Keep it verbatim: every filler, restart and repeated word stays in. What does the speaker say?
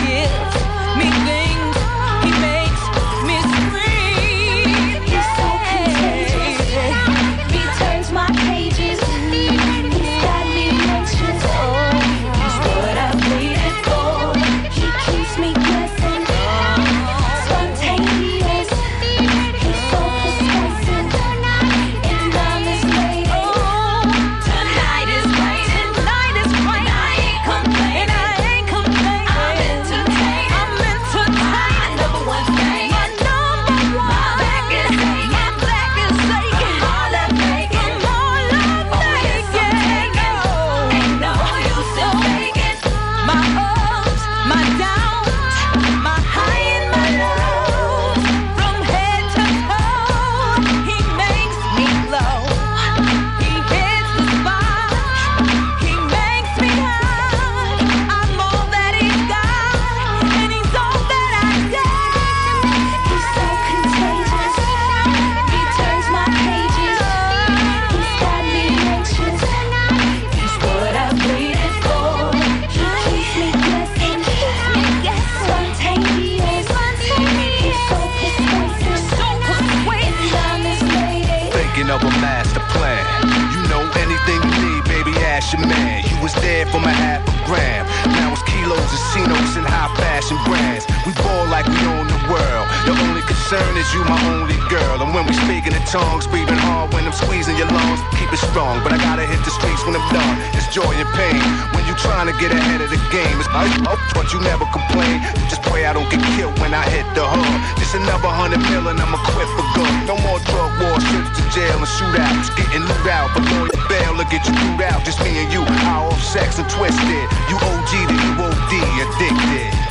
gives me things, he makes me scream. He's so contagious, he turns my pages. He's got me anxious, he's what I've waited for. He keeps me guessing, spontaneous. He's so persuasive, and I'm his lady. Tonight is right, tonight is right. I ain't complaining, I ain't complaining. I'm entertained, I'm entertained. My number one thing, my number one. My back is aching, my back is aching. All that faking, all that faking. Ain't no use in faking. My ups, my downs, my high and my lows. From head to toe, he makes me glow. He hits the spot, he makes me high. I'm all that he's got, and he's all that I got. He's so contagious, he turns my pages. He's got me anxious, he's what I've waited for. He keeps me guessing, spontaneous. He's so persuasive, So persuasive. and I'm his lady. Thinking of a master plan. You know anything you need, baby, ask your man. You was there for my half a gram. Now it's kilos and C-notes and high fashion brands. We ball like we own the world. The only concern is you, my only girl. And when we speaking in tongues, breathing hard when I'm squeezing your lungs. Keep it strong, but I gotta hit the streets when I'm done. It's joy and pain when you trying to get ahead of the game. It's I hope, but you never complain. You just pray I don't get killed when I hit the hood. Just another hundred million, I'm equipped for good. No more drug wars, trips to jail and shootouts. Getting loot out, but lawyer bail will get you through out. Just me and you, our sex and twisted. You O G to you O D, addicted.